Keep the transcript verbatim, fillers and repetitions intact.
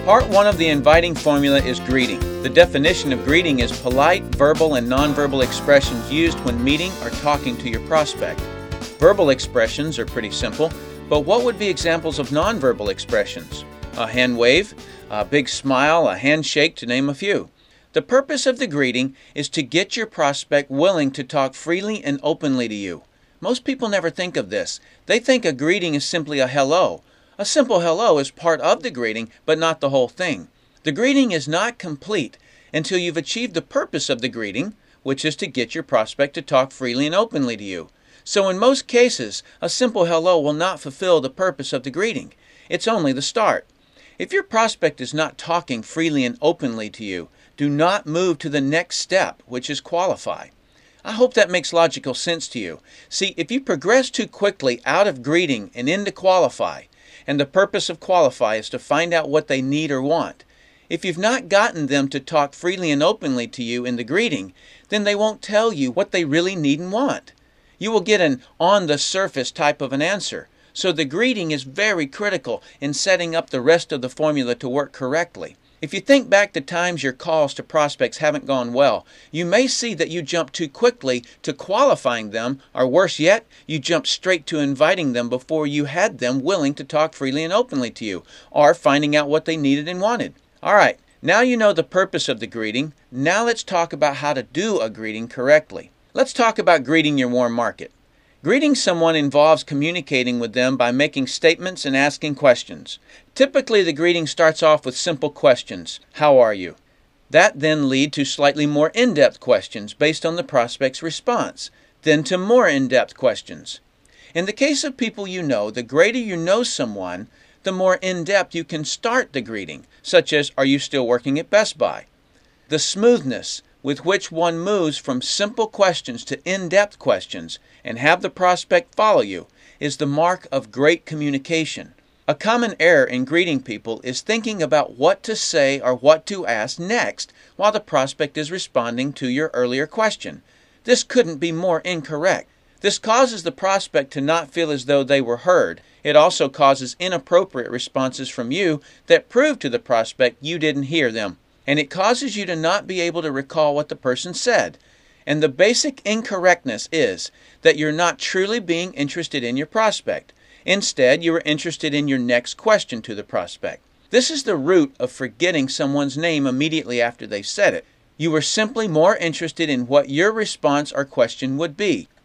Part one of the inviting formula is greeting. The definition of greeting is polite, verbal, and nonverbal expressions used when meeting or talking to your prospect. Verbal expressions are pretty simple, but what would be examples of nonverbal expressions? A hand wave, a big smile, a handshake, to name a few. The purpose of the greeting is to get your prospect willing to talk freely and openly to you. Most people never think of this. They think a greeting is simply a hello. A simple hello is part of the greeting, but not the whole thing. The greeting is not complete until you've achieved the purpose of the greeting, which is to get your prospect to talk freely and openly to you. So in most cases, a simple hello will not fulfill the purpose of the greeting. It's only the start. If your prospect is not talking freely and openly to you, do not move to the next step, which is qualify. I hope that makes logical sense to you. See, if you progress too quickly out of greeting and into qualify, and the purpose of qualify is to find out what they need or want, if you've not gotten them to talk freely and openly to you in the greeting, then they won't tell you what they really need and want. You will get an on-the-surface type of an answer. So the greeting is very critical in setting up the rest of the formula to work correctly. If you think back to times your calls to prospects haven't gone well, you may see that you jumped too quickly to qualifying them, or worse yet, you jumped straight to inviting them before you had them willing to talk freely and openly to you, or finding out what they needed and wanted. All right, now you know the purpose of the greeting. Now let's talk about how to do a greeting correctly. Let's talk about greeting your warm market. Greeting someone involves communicating with them by making statements and asking questions. Typically, the greeting starts off with simple questions. How are you? That then lead to slightly more in-depth questions based on the prospect's response, then to more in-depth questions. In the case of people you know, the greater you know someone, the more in-depth you can start the greeting, such as, are you still working at Best Buy? The smoothness with which one moves from simple questions to in-depth questions and have the prospect follow you is the mark of great communication. A common error in greeting people is thinking about what to say or what to ask next while the prospect is responding to your earlier question. This couldn't be more incorrect. This causes the prospect to not feel as though they were heard. It also causes inappropriate responses from you that prove to the prospect you didn't hear them. And it causes you to not be able to recall what the person said. And the basic incorrectness is that you're not truly being interested in your prospect. Instead, you are interested in your next question to the prospect. This is the root of forgetting someone's name immediately after they said it. You were simply more interested in what your response or question would be.